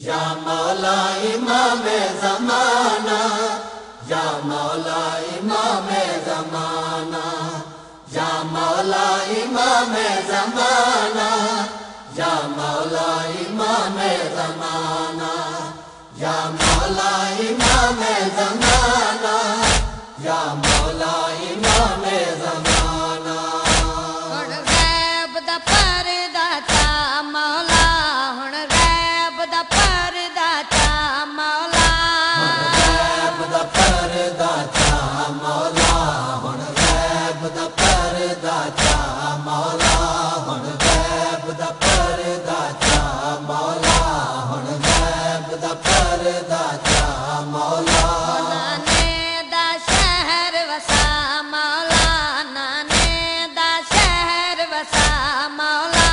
یا مولا امام زمانہ، یا مولا امام زمانہ، یا مولا امام زمانہ، یا مولا امام زمانہ، یا مولا امام زمانہ، یا مولا امام زمانہ۔ ہن غیب دا پردہ چا مولا، ہن غیب دا پردہ چا مولا، غیب دا پردہ چا مولا، ہن غیب دا پردہ چا مولا، ہن غیب دا پردہ چا مولا، ہن غیب دا پردہ چا مولا۔ نانے دا شہر وسا مولا، نانے دا شہر وسا مولا،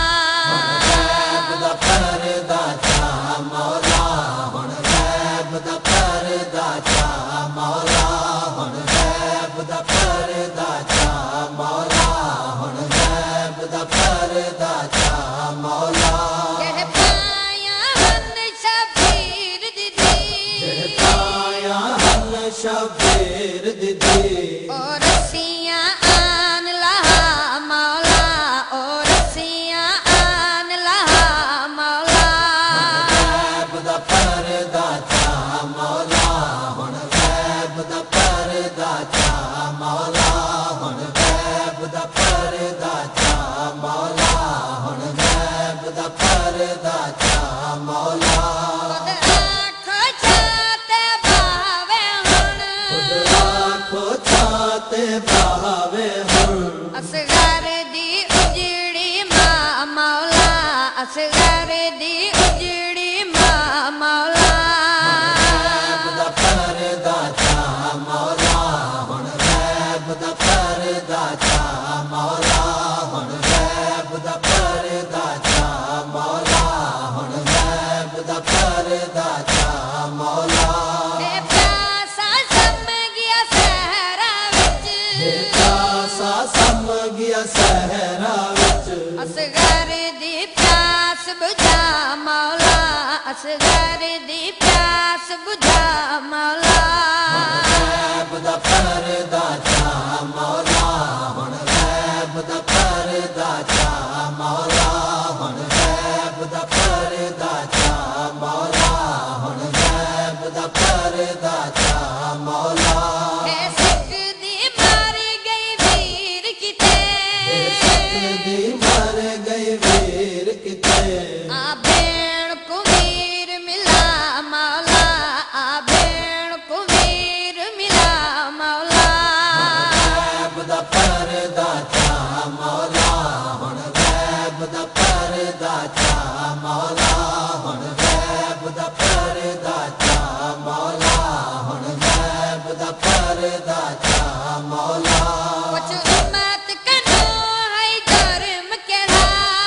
غیب دا پردہ چا مولا، ہن غیب دا پردہ چا مولا، ہن غیب دا پردہ چا مولا، ہن غیب دا پردہ چا مولا۔ جڑے پایا ہن شبیر دی دی، پایا ہن شبیر دی دی، اور رسیاں آن لہا مولا، اور رسیاں آن لہا مولا، غیب دا پردہ چا مولا، ہن غیب دا پردہ چا مولا، ہن غیب دا پردہ چا مولا، ہن غیب دا پردہ چا مولا۔ خود آنکھوں چاہتے باوے ہن، آنکھوں چھاتے بہاوے ہن، اصغر دی اجڑی ماں مولا، اصغر دی اجڑی ماں مولا، غیب دا پردہ چا مولا، ہن غیب دا پردہ چا مولا، ہن غیب دا پردہ چا مولا، ہن غیب دا پردہ چا مولا۔ اے پیاسا سم گیا صحرا وچ، پیاسا سم گیا صحرا وچ، اصغر دی پیاس بجھا مولا، اصغر دی پیاس بجھا مولا، غیب دا پردہ چا مولا، ہن غیب دا پردہ چا مولا، ہن غیب دا پردہ چا مولا، ہن غیب دا پردہ چا مولا۔ اے سکھ دی مر گئی ویر کتے، دی مر گئی ویر کتے، آ بین کو ویر ملا مولا، آ بین کو ویر ملا مولا، غیب دا پردہ چا مولا، ہن غیب دا پردہ چا مولا، ہن غیب دا پردہ چا مولا، ہن غیب دا پردہ چا مولا۔ کچھ امت کنو ہے جرم کیڑا،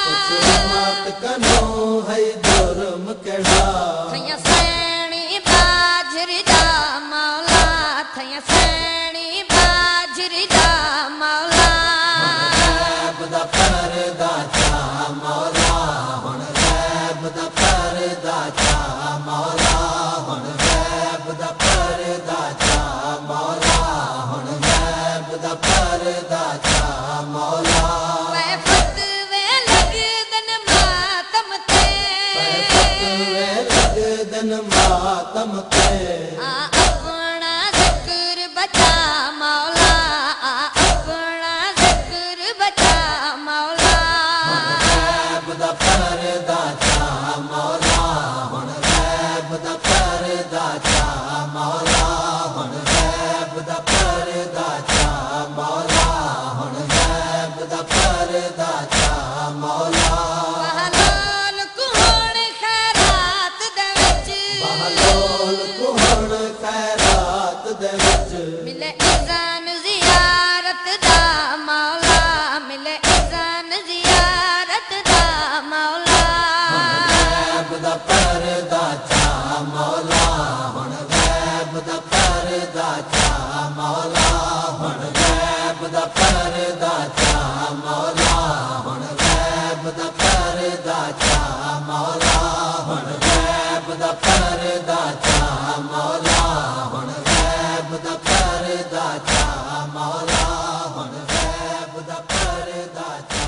مت کنو ہے جرم کیڑا، تھیاں سینی باجری دا مولا، تھیاں سینی باجری دا مولا، غیب دا پردہ چا مولا، ہن غیب دا پردہ چا مولا، ہن غیب دا پردہ چا مولا، ہن غیب دا پردہ چا مولا۔ اے فتوے لگدن ماتم تے، فتوے لگدن ماتم تے، آ اپنا ذکر بچا مولا، آ اپنا ذکر بچا مولا، غیب دا پردہ چا مولا، ہن غیب دا پردہ چا مولا، ہن غیب دا پردہ چا مولا، ہن غیب دا پردہ چا مولا۔ بہلول کو ہن خیرات دے وچ، بہلول کو ہن خیرات دے وچ، ملے اذان زیارت دا مولا، ملے اذان زیارت دا مولا، غیب دا پردہ چا مولا، ہن غیب دا پردہ چا مولا، ہن غیب دا پردہ چا مولا، ہن غیب دا پردہ چا مولا، ہن غیب دا ਪਰਦਾ ਚਾ ਮੌਲਾ ਹੁਣ ਗੈਬ ਦਾ ਪਰਦਾ ਚਾ ਮੌਲਾ ਹੁਣ ਗੈਬ ਦਾ ਪਰਦਾ ਚਾ